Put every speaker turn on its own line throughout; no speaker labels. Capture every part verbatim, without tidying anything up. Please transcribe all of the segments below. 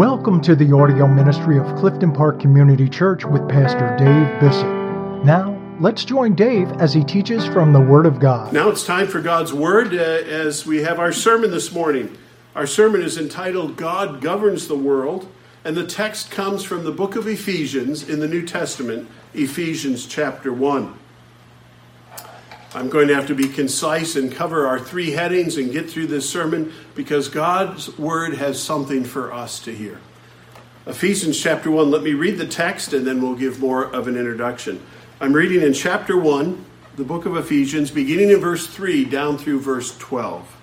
Welcome to the audio ministry of Clifton Park Community Church with Pastor Dave Bissett. Now, let's join Dave as he teaches from the Word of God.
Now it's time for God's Word uh, as we have our sermon this morning. Our sermon is entitled, God Governs the World, and the text comes from the book of Ephesians in the New Testament, Ephesians chapter one. I'm going to have to be concise and cover our three headings and get through this sermon because God's Word has something for us to hear. Ephesians chapter one, let me read the text and then we'll give more of an introduction. I'm reading in chapter one, the book of Ephesians, beginning in verse three down through verse twelve.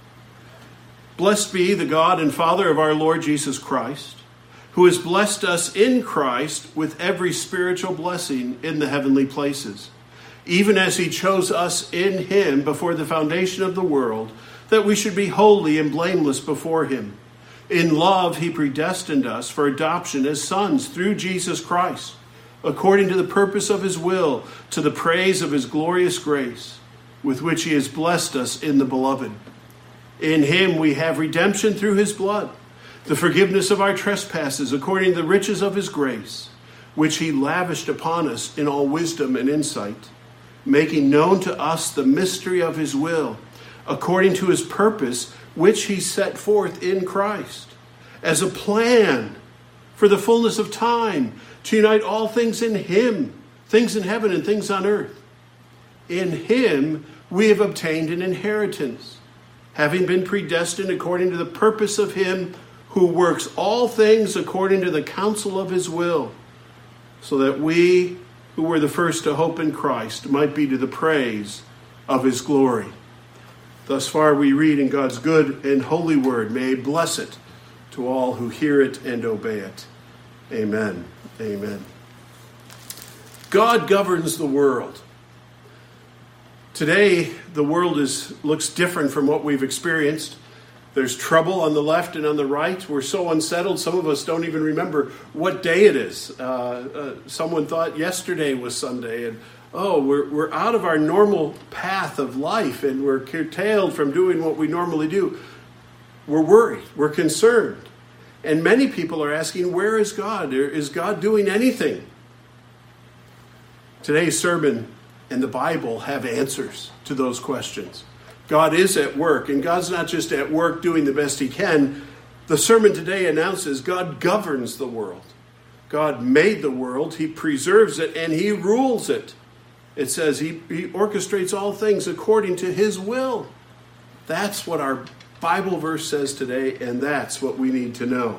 Blessed be the God and Father of our Lord Jesus Christ, who has blessed us in Christ with every spiritual blessing in the heavenly places, even as he chose us in him before the foundation of the world, that we should be holy and blameless before him. In love, he predestined us for adoption as sons through Jesus Christ, according to the purpose of his will, to the praise of his glorious grace, with which he has blessed us in the beloved. In him we have redemption through his blood, the forgiveness of our trespasses, according to the riches of his grace, which he lavished upon us in all wisdom and insight, making known to us the mystery of his will, according to his purpose, which he set forth in Christ, as a plan for the fullness of time, to unite all things in him, things in heaven and things on earth. In him we have obtained an inheritance, having been predestined according to the purpose of him who works all things according to the counsel of his will, so that we who were the first to hope in Christ might be to the praise of his glory. Thus far we read in God's good and holy word. May he bless it to all who hear it and obey it. Amen. Amen. God governs the world. Today, the world is looks different from what we've experienced. There's trouble on the left and on the right. We're so unsettled, some of us don't even remember what day it is. Uh, uh, someone thought yesterday was Sunday, and oh, we're we're out of our normal path of life, and we're curtailed from doing what we normally do. We're worried. We're concerned. And many people are asking, where is God? Is God doing anything? Today's sermon and the Bible have answers to those questions. God is at work, and God's not just at work doing the best he can. The sermon today announces God governs the world. God made the world, he preserves it, and he rules it. It says he, he orchestrates all things according to his will. That's what our Bible verse says today, and that's what we need to know.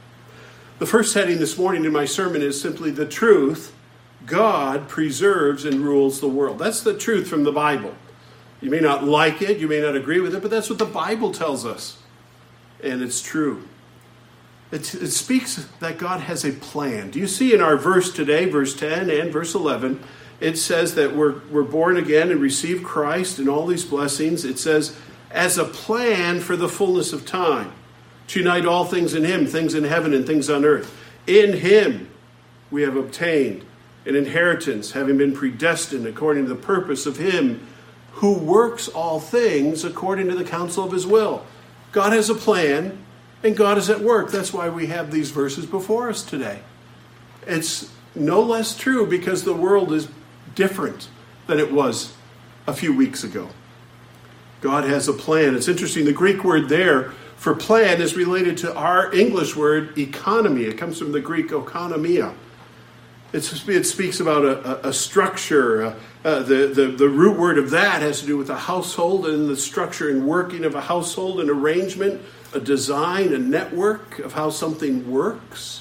The first heading this morning in my sermon is simply the truth. God preserves and rules the world. That's the truth from the Bible. You may not like it, you may not agree with it, but that's what the Bible tells us. And it's true. It, it speaks that God has a plan. Do you see in our verse today, verse ten and verse eleven, it says that we're, we're born again and receive Christ and all these blessings. It says, as a plan for the fullness of time, to unite all things in him, things in heaven and things on earth. In him we have obtained an inheritance, having been predestined according to the purpose of him who works all things according to the counsel of his will. God has a plan, and God is at work. That's why we have these verses before us today. It's no less true because the world is different than it was a few weeks ago. God has a plan. It's interesting, the Greek word there for plan is related to our English word economy. It comes from the Greek oikonomia. It's, it speaks about a, a, a structure. Uh, uh, the, the, the root word of that has to do with a household and the structure and working of a household, an arrangement, a design, a network of how something works.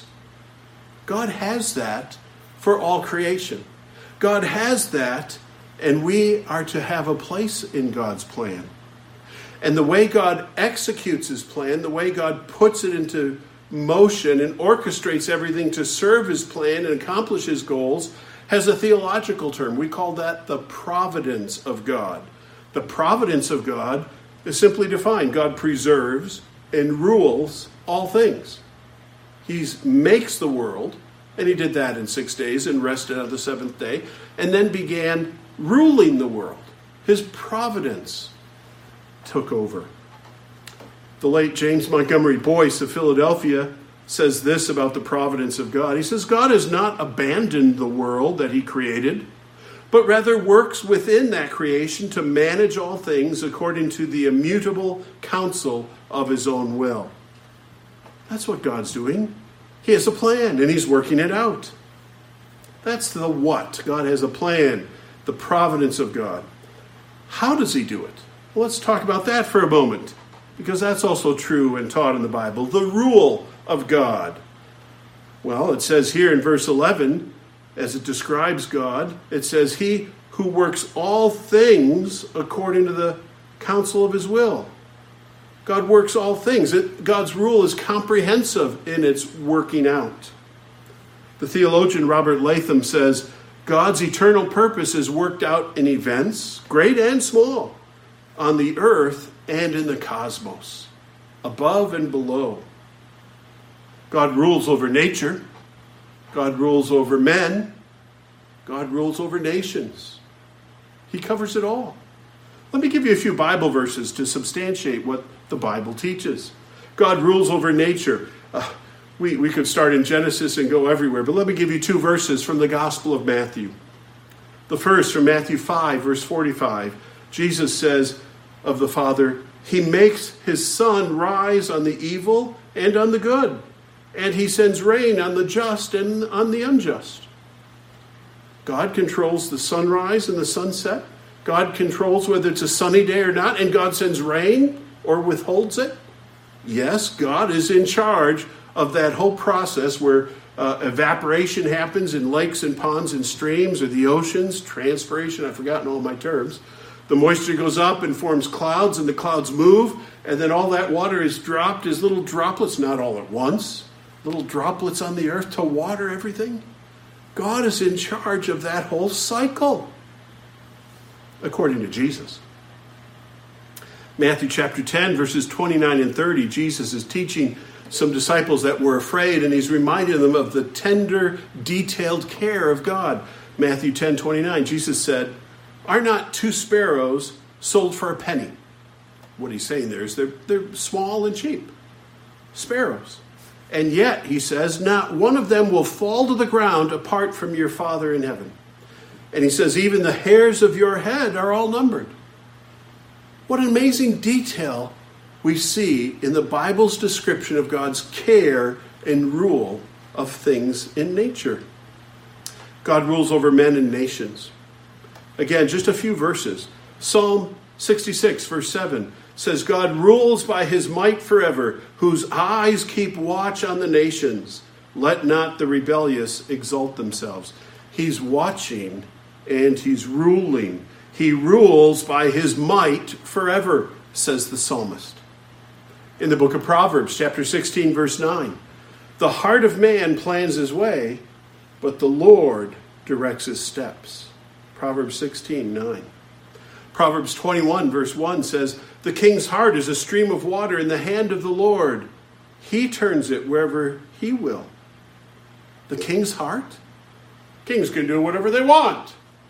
God has that for all creation. God has that, and we are to have a place in God's plan. And the way God executes his plan, the way God puts it into motion and orchestrates everything to serve his plan and accomplish his goals, has a theological term. We call that the providence of God. The providence of God is simply defined. God preserves and rules all things. He makes the world, and he did that in six days and rested on the seventh day, and then began ruling the world. His providence took over. The late James Montgomery Boyce of Philadelphia says this about the providence of God. He says, God has not abandoned the world that he created, but rather works within that creation to manage all things according to the immutable counsel of his own will. That's what God's doing. He has a plan, and he's working it out. That's the what. God has a plan, the providence of God. How does he do it? Well, let's talk about that for a moment, because that's also true and taught in the Bible. The rule of God. Well, it says here in verse eleven, as it describes God, it says, he who works all things according to the counsel of his will. God works all things. It, God's rule is comprehensive in its working out. The theologian Robert Latham says, God's eternal purpose is worked out in events, great and small, on the earth and in the cosmos, above and below. God rules over nature. God rules over men. God rules over nations. He covers it all. Let me give you a few Bible verses to substantiate what the Bible teaches. God rules over nature. Uh, we, we could start in Genesis and go everywhere, but let me give you two verses from the Gospel of Matthew. The first from Matthew five, verse forty-five. Jesus says of the Father, he makes his sun rise on the evil and on the good, and he sends rain on the just and on the unjust. God controls the sunrise and the sunset. God controls whether it's a sunny day or not, and God sends rain or withholds it. Yes, God is in charge of that whole process where uh, evaporation happens in lakes and ponds and streams or the oceans, transpiration, I've forgotten all my terms. The moisture goes up and forms clouds, and the clouds move, and then all that water is dropped as little droplets, not all at once, little droplets on the earth to water everything. God is in charge of that whole cycle, according to Jesus. Matthew chapter ten, verses twenty-nine and thirty, Jesus is teaching some disciples that were afraid, and he's reminding them of the tender, detailed care of God. Matthew ten, twenty-nine, Jesus said, are not two sparrows sold for a penny? What he's saying there is they're, they're small and cheap. Sparrows. And yet, he says, not one of them will fall to the ground apart from your Father in heaven. And he says, even the hairs of your head are all numbered. What an amazing detail we see in the Bible's description of God's care and rule of things in nature. God rules over men and nations. Again, just a few verses. Psalm sixty-six, verse seven says, God rules by his might forever, whose eyes keep watch on the nations. Let not the rebellious exalt themselves. He's watching and he's ruling. He rules by his might forever, says the psalmist. In the book of Proverbs, chapter sixteen, verse nine, the heart of man plans his way, but the Lord directs his steps. Proverbs sixteen, nine. Proverbs twenty-one, verse one says, the king's heart is a stream of water in the hand of the Lord. He turns it wherever he will. The king's heart? Kings can do whatever they want.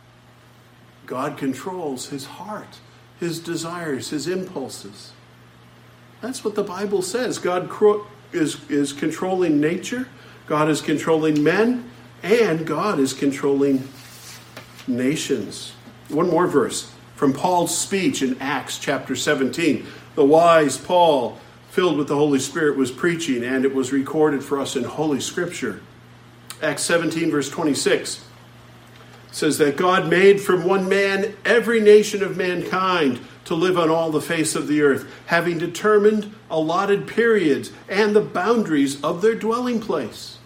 God controls his heart, his desires, his impulses. That's what the Bible says. God is, is controlling nature. God is controlling men. And God is controlling nations. One more verse from Paul's speech in Acts chapter seventeen. The wise Paul, filled with the Holy Spirit, was preaching, and it was recorded for us in Holy Scripture. Acts seventeen, verse twenty-six says that God made from one man every nation of mankind to live on all the face of the earth, having determined allotted periods and the boundaries of their dwelling place.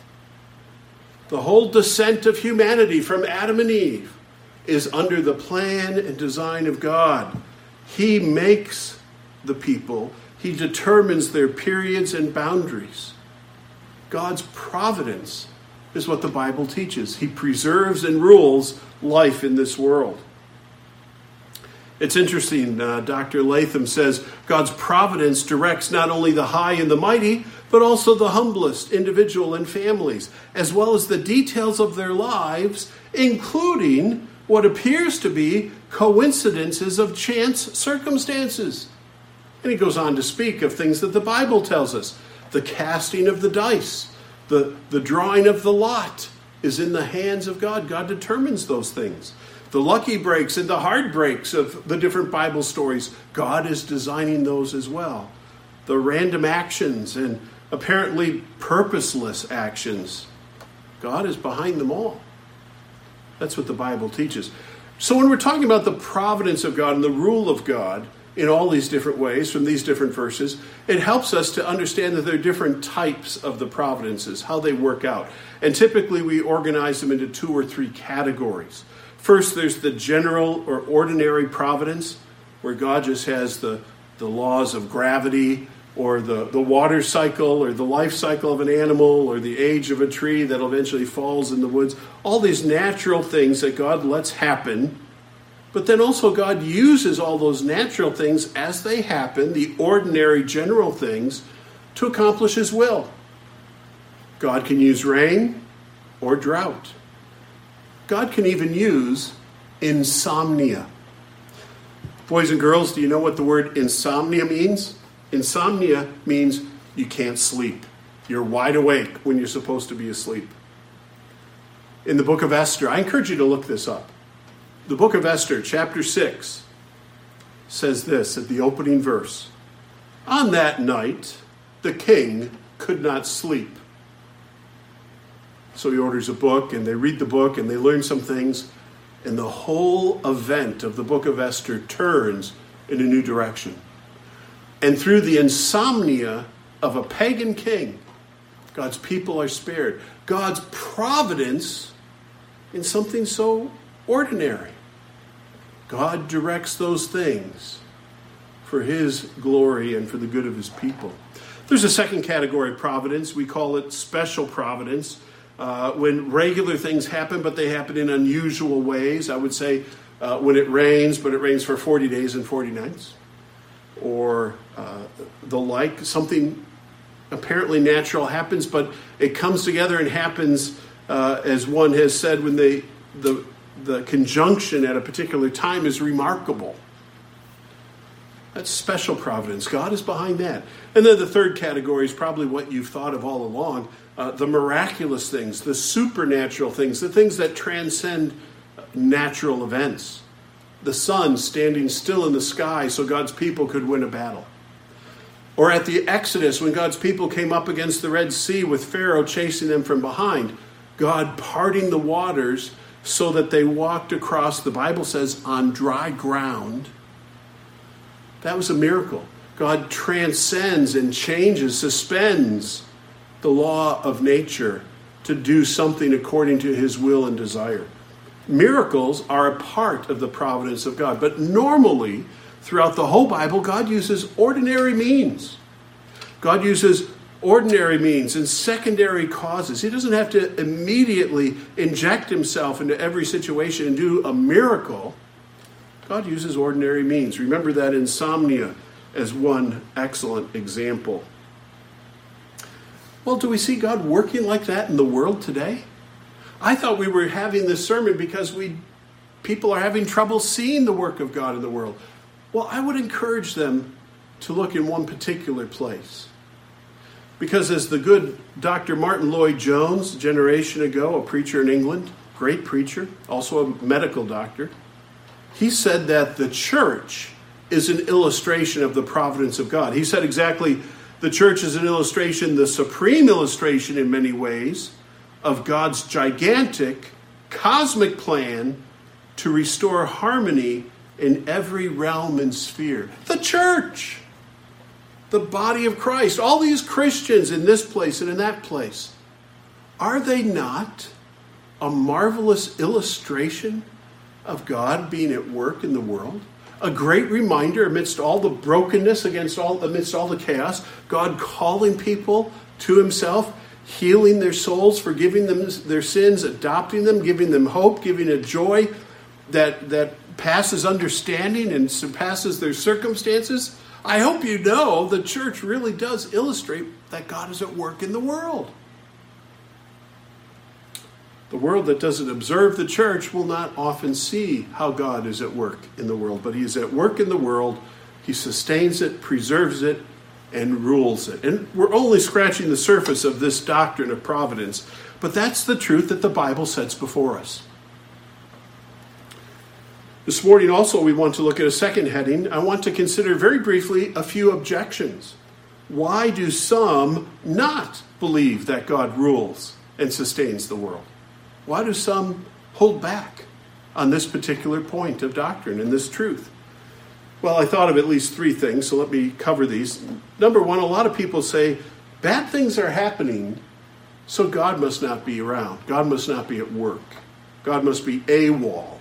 The whole descent of humanity from Adam and Eve is under the plan and design of God. He makes the people. He determines their periods and boundaries. God's providence is what the Bible teaches. He preserves and rules life in this world. It's interesting, uh, Doctor Latham says, God's providence directs not only the high and the mighty, but also the humblest individual and families, as well as the details of their lives, including what appears to be coincidences of chance circumstances. And he goes on to speak of things that the Bible tells us. The casting of the dice, the, the drawing of the lot is in the hands of God. God determines those things. The lucky breaks and the hard breaks of the different Bible stories, God is designing those as well. The random actions and apparently purposeless actions, God is behind them all. That's what the Bible teaches. So when we're talking about the providence of God and the rule of God in all these different ways from these different verses, it helps us to understand that there are different types of the providences, how they work out. And typically we organize them into two or three categories. First, there's the general or ordinary providence, where God just has the, the laws of gravity, or the, the water cycle, or the life cycle of an animal, or the age of a tree that eventually falls in the woods. All these natural things that God lets happen. But then also God uses all those natural things as they happen, the ordinary general things, to accomplish his will. God can use rain or drought. God can even use insomnia. Boys and girls, do you know what the word insomnia means? Insomnia means you can't sleep. You're wide awake when you're supposed to be asleep. In the book of Esther, I encourage you to look this up. The book of Esther, chapter six, says this at the opening verse. On that night, the king could not sleep. So he orders a book, and they read the book, and they learn some things, and the whole event of the book of Esther turns in a new direction. And through the insomnia of a pagan king, God's people are spared. God's providence in something so ordinary. God directs those things for his glory and for the good of his people. There's a second category of providence. We call it special providence. Uh, when regular things happen, but they happen in unusual ways. I would say uh, when it rains, but it rains for forty days and forty nights. Or uh, the like, something apparently natural happens, but it comes together and happens, uh, as one has said, when they, the, the conjunction at a particular time is remarkable. That's special providence. God is behind that. And then the third category is probably what you've thought of all along. Uh, the miraculous things, the supernatural things, the things that transcend natural events. The sun standing still in the sky so God's people could win a battle. Or at the Exodus, when God's people came up against the Red Sea with Pharaoh chasing them from behind, God parting the waters so that they walked across, the Bible says, on dry ground. That was a miracle. God transcends and changes, suspends the law of nature to do something according to his will and desire. Miracles are a part of the providence of God, but normally, throughout the whole Bible, God uses ordinary means. God uses ordinary means and secondary causes. He doesn't have to immediately inject himself into every situation and do a miracle. God uses ordinary means. Remember that insomnia as one excellent example. Well, do we see God working like that in the world today? I thought we were having this sermon because we people are having trouble seeing the work of God in the world. Well, I would encourage them to look in one particular place. Because as the good Doctor Martin Lloyd-Jones, a generation ago, a preacher in England, great preacher, also a medical doctor, he said that the church is an illustration of the providence of God. He said exactly, the church is an illustration, the supreme illustration in many ways, of God's gigantic, cosmic plan to restore harmony in every realm and sphere. The church, the body of Christ, all these Christians in this place and in that place, are they not a marvelous illustration of God being at work in the world? A great reminder amidst all the brokenness, against all, amidst all the chaos, God calling people to himself, healing their souls, forgiving them their sins, adopting them, giving them hope, giving a joy that, that passes understanding and surpasses their circumstances. I hope you know the church really does illustrate that God is at work in the world. The world that doesn't observe the church will not often see how God is at work in the world, but he is at work in the world. He sustains it, preserves it, and rules it. And we're only scratching the surface of this doctrine of providence, but that's the truth that the Bible sets before us. This morning also we want to look at a second heading. I want to consider very briefly a few objections. Why do some not believe that God rules and sustains the world? Why do some hold back on this particular point of doctrine and this truth? Well, I thought of at least three things, so let me cover these. Number one, a lot of people say, bad things are happening, so God must not be around. God must not be at work. God must be AWOL.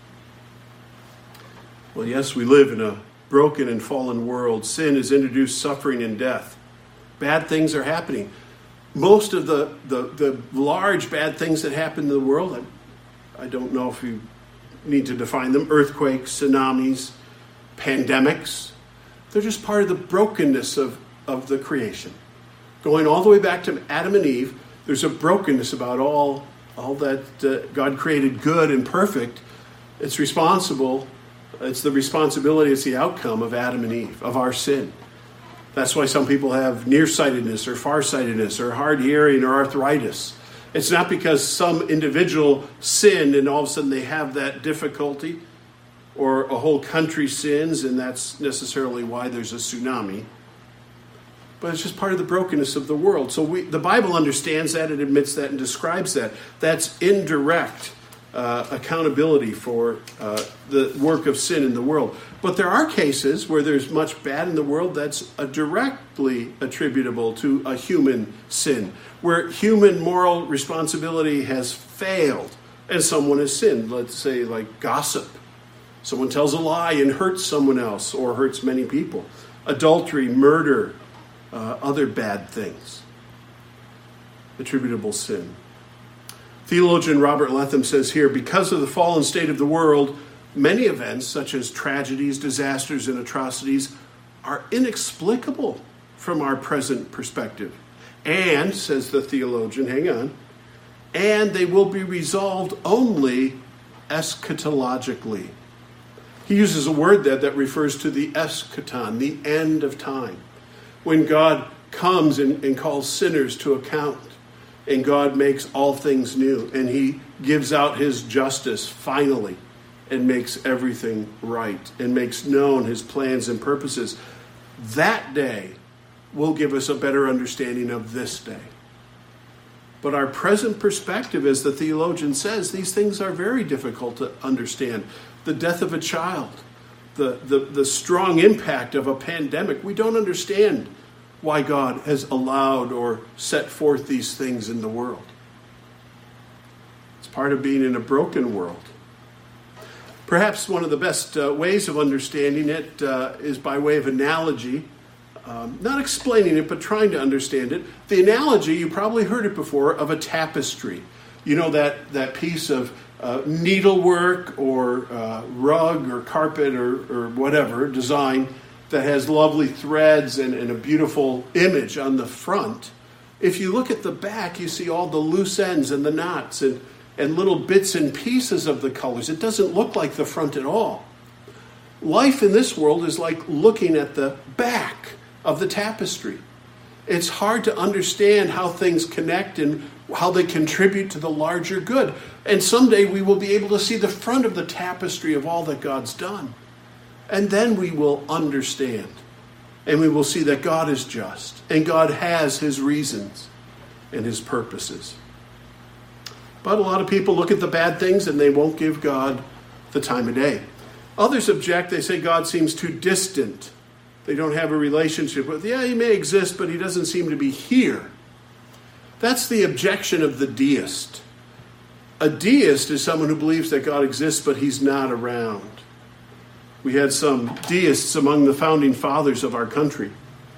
Well, yes, we live in a broken and fallen world. Sin has introduced suffering and death. Bad things are happening. Most of the, the, the large bad things that happen in the world, I, I don't know if you need to define them, earthquakes, tsunamis, pandemics, they're just part of the brokenness of, of the creation. Going all the way back to Adam and Eve, there's a brokenness about all, all that uh, God created good and perfect. It's responsible, it's the responsibility, it's the outcome of Adam and Eve, of our sin. That's why some people have nearsightedness or farsightedness or hard hearing or arthritis. It's not because some individual sinned and all of a sudden they have that difficulty, or a whole country sins and that's necessarily why there's a tsunami. But it's just part of the brokenness of the world. So we, the Bible understands that and admits that and describes that. That's indirect uh, accountability for uh, the work of sin in the world. But there are cases where there's much bad in the world that's uh, directly attributable to a human sin, where human moral responsibility has failed and someone has sinned. Let's say like gossip. Someone tells a lie and hurts someone else or hurts many people. Adultery, murder, uh, other bad things. Attributable sin. Theologian Robert Letham says here, because of the fallen state of the world, many events such as tragedies, disasters, and atrocities are inexplicable from our present perspective. And, says the theologian, hang on, and they will be resolved only eschatologically. He uses a word there that refers to the eschaton, the end of time, when God comes and, and calls sinners to account, and God makes all things new, and he gives out his justice finally, and makes everything right, and makes known his plans and purposes. That day will give us a better understanding of this day. But our present perspective, as the theologian says, these things are very difficult to understand. The death of a child, the, the, the strong impact of a pandemic. We don't understand why God has allowed or set forth these things in the world. It's part of being in a broken world. Perhaps one of the best uh, ways of understanding it uh, is by way of analogy. Um, not explaining it, but trying to understand it. The analogy, you probably heard it before, of a tapestry. You know that, that piece of uh, needlework or uh, rug or carpet or, or whatever design that has lovely threads and, and a beautiful image on the front. If you look at the back, you see all the loose ends and the knots and, and little bits and pieces of the colors. It doesn't look like the front at all. Life in this world is like looking at the back of the tapestry. It's hard to understand how things connect and how they contribute to the larger good. And someday we will be able to see the front of the tapestry of all that God's done. And then we will understand. And we will see that God is just. And God has his reasons and his purposes. But a lot of people look at the bad things and they won't give God the time of day. Others object. They say God seems too distant. They don't have a relationship with, yeah, he may exist, but he doesn't seem to be here. That's the objection of the deist. A deist is someone who believes that God exists, but he's not around. We had some deists among the founding fathers of our country.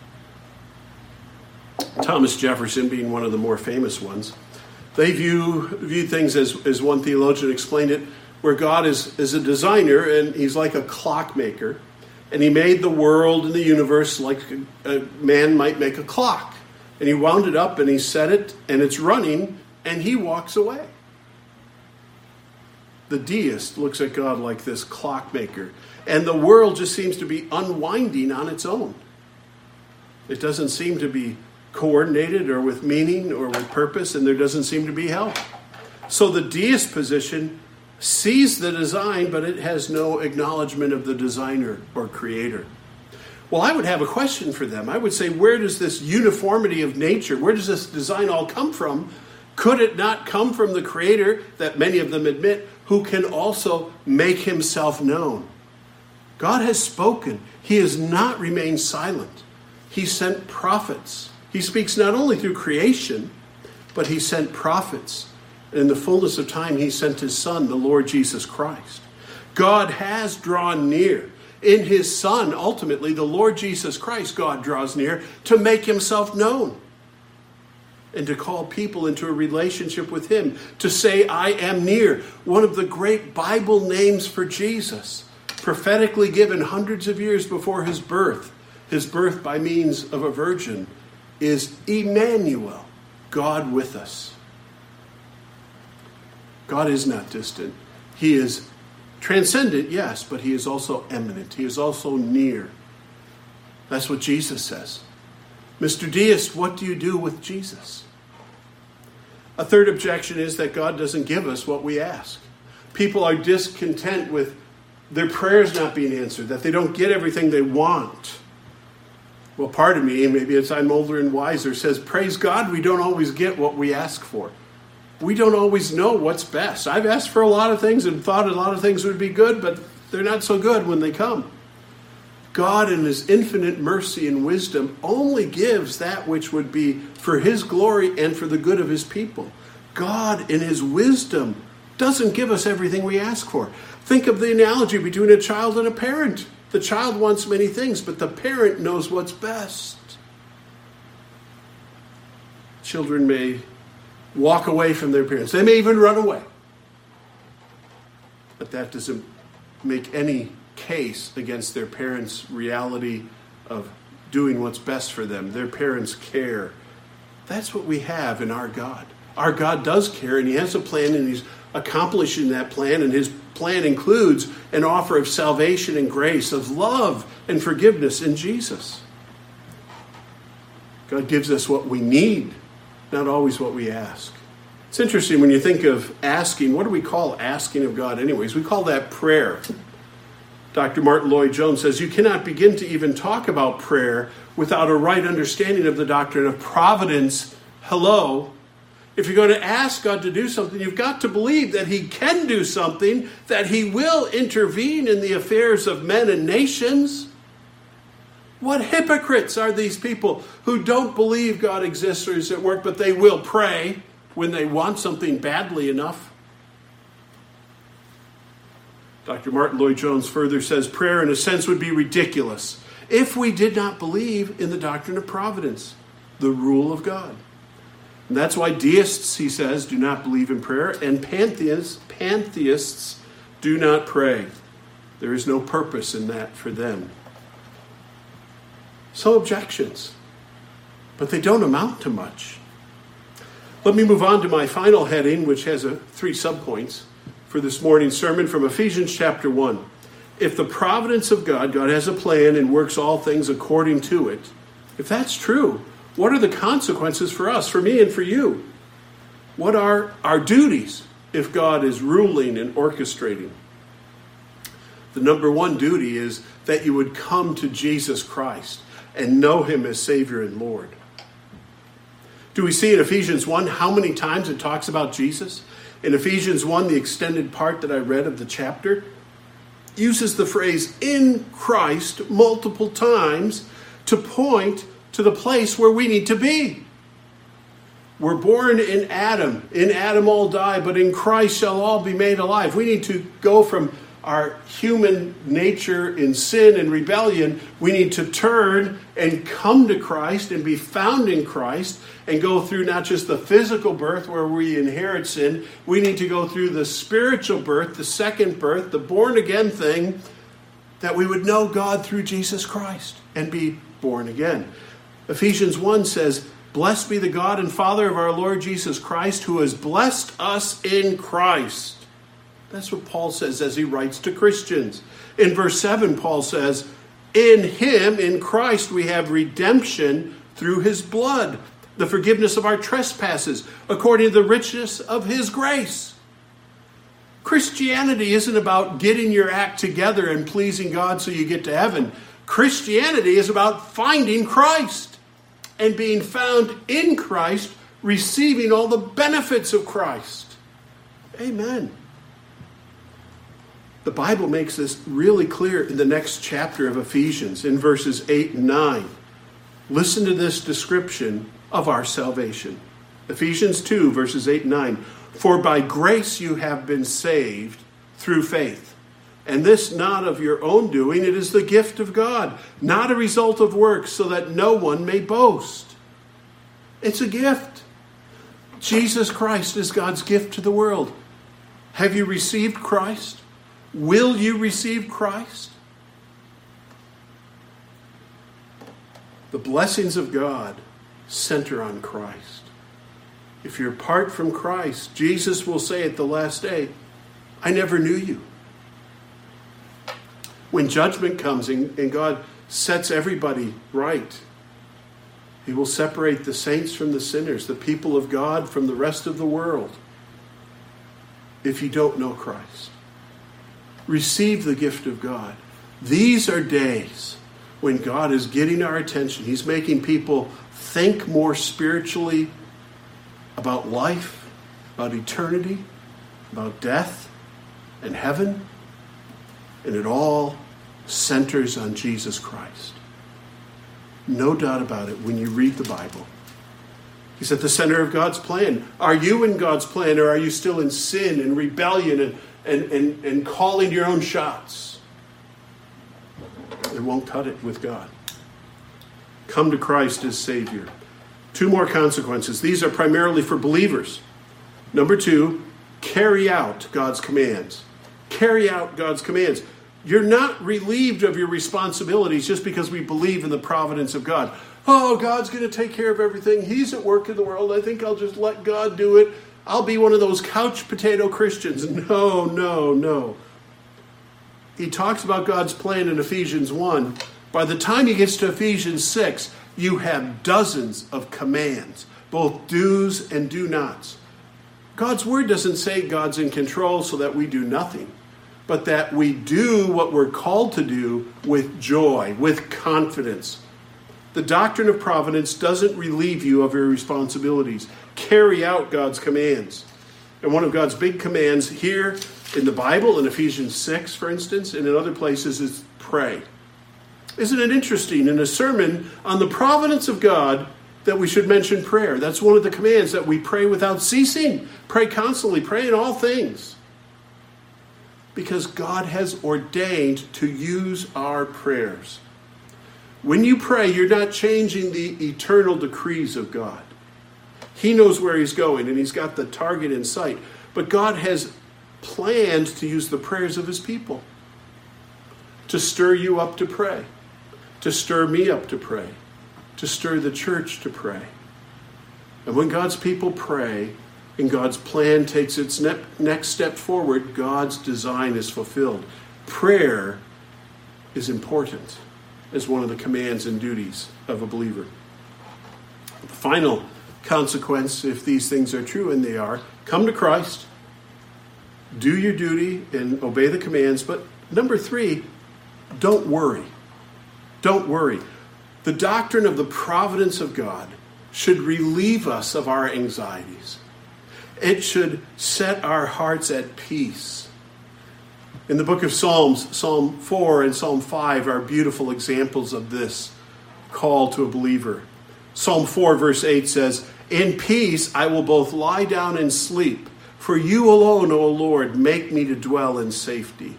Thomas Jefferson being one of the more famous ones. They view, view things as, as one theologian explained it, where God is, is a designer and he's like a clockmaker. And he made the world and the universe like a, a man might make a clock. And he wound it up and he set it and it's running and he walks away. The deist looks at God like this clockmaker. And the world just seems to be unwinding on its own. It doesn't seem to be coordinated or with meaning or with purpose, and there doesn't seem to be help. So the deist position sees the design, but it has no acknowledgement of the designer or creator. Well, I would have a question for them. I would say, where does this uniformity of nature, where does this design all come from? Could it not come from the creator that many of them admit, who can also make himself known? God has spoken. He has not remained silent. He sent prophets. He speaks not only through creation, but he sent prophets. In the fullness of time, he sent his son, the Lord Jesus Christ. God has drawn near. In his son, ultimately, the Lord Jesus Christ, God draws near to make himself known and to call people into a relationship with him, to say, I am near. One of the great Bible names for Jesus, prophetically given hundreds of years before his birth, his birth by means of a virgin, is Emmanuel, God with us. God is not distant. He is transcendent, yes, but he is also immanent. He is also near. That's what Jesus says. Mister Deist, what do you do with Jesus? A third objection is that God doesn't give us what we ask. People are discontent with their prayers not being answered, that they don't get everything they want. Well, part of me, and maybe it's I'm older and wiser, says, praise God, we don't always get what we ask for. We don't always know what's best. I've asked for a lot of things and thought a lot of things would be good, but they're not so good when they come. God, in his infinite mercy and wisdom, only gives that which would be for his glory and for the good of his people. God, in his wisdom, doesn't give us everything we ask for. Think of the analogy between a child and a parent. The child wants many things, but the parent knows what's best. Children may walk away from their parents. They may even run away. But that doesn't make any case against their parents' reality of doing what's best for them. Their parents care. That's what we have in our God. Our God does care, and he has a plan, and he's accomplishing that plan, and his plan includes an offer of salvation and grace, of love and forgiveness in Jesus. God gives us what we need, not always what we ask. It's interesting when you think of asking. What do we call asking of God anyways? We call that prayer. Doctor Martin Lloyd-Jones says, you cannot begin to even talk about prayer without a right understanding of the doctrine of providence. Hello. If you're going to ask God to do something, you've got to believe that he can do something, that he will intervene in the affairs of men and nations. What hypocrites are these people who don't believe God exists or is at work, but they will pray when they want something badly enough? Doctor Martin Lloyd-Jones further says, prayer in a sense would be ridiculous if we did not believe in the doctrine of providence, the rule of God. And that's why deists, he says, do not believe in prayer, and pantheists, pantheists do not pray. There is no purpose in that for them. So objections, but they don't amount to much. Let me move on to my final heading, which has a, three subpoints for this morning's sermon from Ephesians chapter one. If the providence of God, God has a plan and works all things according to it, if that's true, what are the consequences for us, for me and for you? What are our duties if God is ruling and orchestrating? The number one duty is that you would come to Jesus Christ and know him as Savior and Lord. Do we see in Ephesians one how many times it talks about Jesus? In Ephesians one, the extended part that I read of the chapter uses the phrase in Christ multiple times to point to the place where we need to be. We're born in Adam. In Adam all die, but in Christ shall all be made alive. We need to go from our human nature in sin and rebellion. We need to turn and come to Christ and be found in Christ and go through not just the physical birth where we inherit sin. We need to go through the spiritual birth, the second birth, the born again thing, that we would know God through Jesus Christ and be born again. Ephesians one says, blessed be the God and Father of our Lord Jesus Christ, who has blessed us in Christ. That's what Paul says as he writes to Christians. In verse seven, Paul says, In him, in Christ, we have redemption through his blood, the forgiveness of our trespasses, according to the richness of his grace. Christianity isn't about getting your act together and pleasing God so you get to heaven. Christianity is about finding Christ and being found in Christ, receiving all the benefits of Christ. Amen. The Bible makes this really clear in the next chapter of Ephesians, in verses eight and nine. Listen to this description of our salvation. Ephesians two, verses eight and nine. For by grace you have been saved through faith. And this not of your own doing, it is the gift of God, not a result of works, so that no one may boast. It's a gift. Jesus Christ is God's gift to the world. Have you received Christ? Will you receive Christ? The blessings of God center on Christ. If you're apart from Christ, Jesus will say at the last day, I never knew you. When judgment comes and, and God sets everybody right, he will separate the saints from the sinners, the people of God from the rest of the world. If you don't know Christ, receive the gift of God. These are days when God is getting our attention. He's making people think more spiritually about life, about eternity, about death and heaven. And it all centers on Jesus Christ. No doubt about it when you read the Bible. He's at the center of God's plan. Are you in God's plan, or are you still in sin and rebellion and, and, and, and calling your own shots? It won't cut it with God. Come to Christ as Savior. Two more consequences. These are primarily for believers. Number two, carry out God's commands. Carry out God's commands. You're not relieved of your responsibilities just because we believe in the providence of God. Oh, God's going to take care of everything. He's at work in the world. I think I'll just let God do it. I'll be one of those couch potato Christians. No, no, no. He talks about God's plan in Ephesians one. By the time he gets to Ephesians six, you have dozens of commands, both do's and do nots. God's word doesn't say God's in control so that we do nothing, but that we do what we're called to do with joy, with confidence. The doctrine of providence doesn't relieve you of your responsibilities. Carry out God's commands. And one of God's big commands here in the Bible, in Ephesians six, for instance, and in other places, is pray. Isn't it interesting in a sermon on the providence of God that we should mention prayer? That's one of the commands, that we pray without ceasing. Pray constantly. Pray in all things. Because God has ordained to use our prayers. When you pray, you're not changing the eternal decrees of God. He knows where he's going, and he's got the target in sight. But God has planned to use the prayers of his people to stir you up to pray, to stir me up to pray, to stir the church to pray. And when God's people pray, and God's plan takes its ne- next step forward, God's design is fulfilled. Prayer is important as one of the commands and duties of a believer. The final consequence, if these things are true, and they are, come to Christ, do your duty, and obey the commands. But number three, don't worry. Don't worry. The doctrine of the providence of God should relieve us of our anxieties. It should set our hearts at peace. In the book of Psalms, Psalm four and Psalm five are beautiful examples of this call to a believer. Psalm four verse eight says, in peace I will both lie down and sleep, for you alone, O Lord, make me to dwell in safety.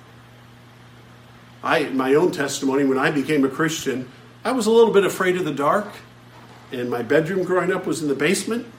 I, my own testimony, when I became a Christian, I was a little bit afraid of the dark, and my bedroom growing up was in the basement.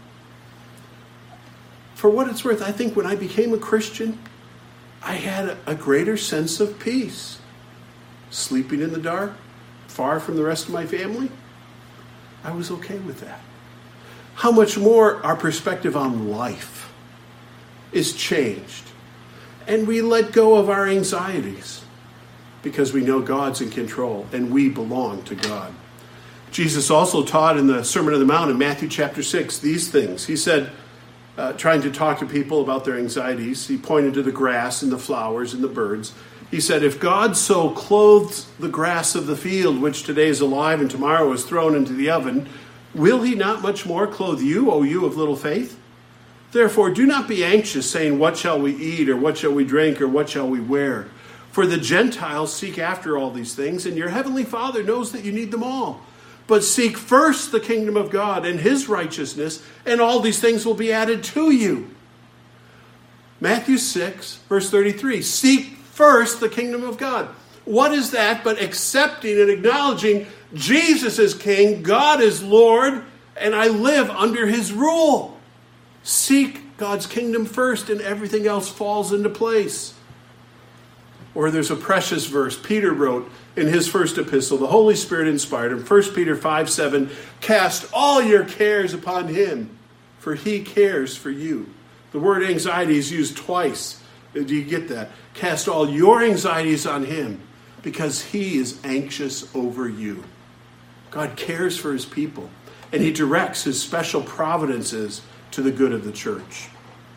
For what it's worth, I think when I became a Christian, I had a, a greater sense of peace. Sleeping in the dark, far from the rest of my family, I was okay with that. How much more our perspective on life is changed. And we let go of our anxieties because we know God's in control and we belong to God. Jesus also taught in the Sermon on the Mount in Matthew chapter six these things. He said, uh, trying to talk to people about their anxieties, he pointed to the grass and the flowers and the birds. He said, if God so clothes the grass of the field, which today is alive and tomorrow is thrown into the oven, will he not much more clothe you, O you of little faith? Therefore, do not be anxious, saying, what shall we eat, or what shall we drink, or what shall we wear? For the Gentiles seek after all these things, and your heavenly Father knows that you need them all. But seek first the kingdom of God and his righteousness, and all these things will be added to you. Matthew six, verse thirty-three, seek first the kingdom of God. What is that but accepting and acknowledging Jesus is King, God is Lord, and I live under his rule. Seek God's kingdom first and everything else falls into place. Or there's a precious verse Peter wrote in his first epistle. The Holy Spirit inspired him. First Peter five seven, cast all your cares upon him, for he cares for you. The word anxiety is used twice. Do you get that? Cast all your anxieties on him because he is anxious over you. God cares for his people, and he directs his special providences to the good of the church.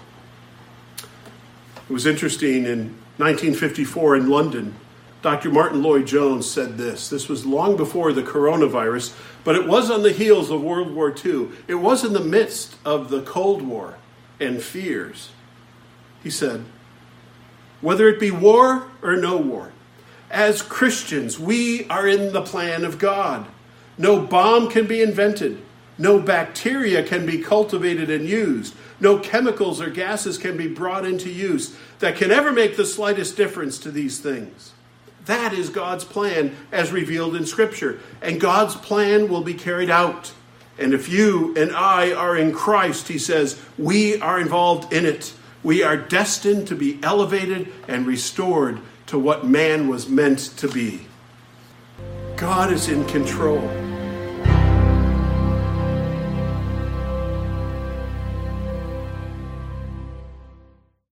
It was interesting, in nineteen fifty-four in London, Doctor Martin Lloyd-Jones said this. This was long before the coronavirus, but it was on the heels of World War Two. It was in the midst of the Cold War and fears. He said, whether it be war or no war, as Christians, we are in the plan of God. No bomb can be invented. No bacteria can be cultivated and used. No chemicals or gases can be brought into use that can ever make the slightest difference to these things. That is God's plan as revealed in Scripture. And God's plan will be carried out. And if you and I are in Christ, he says, we are involved in it. We are destined to be elevated and restored to what man was meant to be. God is in control.